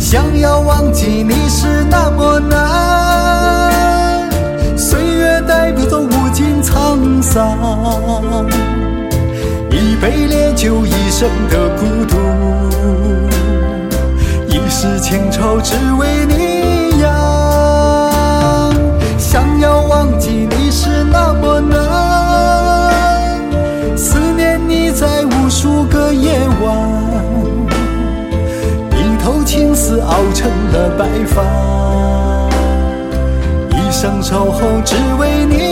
想要忘记你是那么难，岁月带不走无尽沧桑，一杯烈酒一生的孤独，一世情愁只为你养。想要忘记你是那么难，思念你在无数个夜晚，一头青丝熬成了白发，一生守候只为你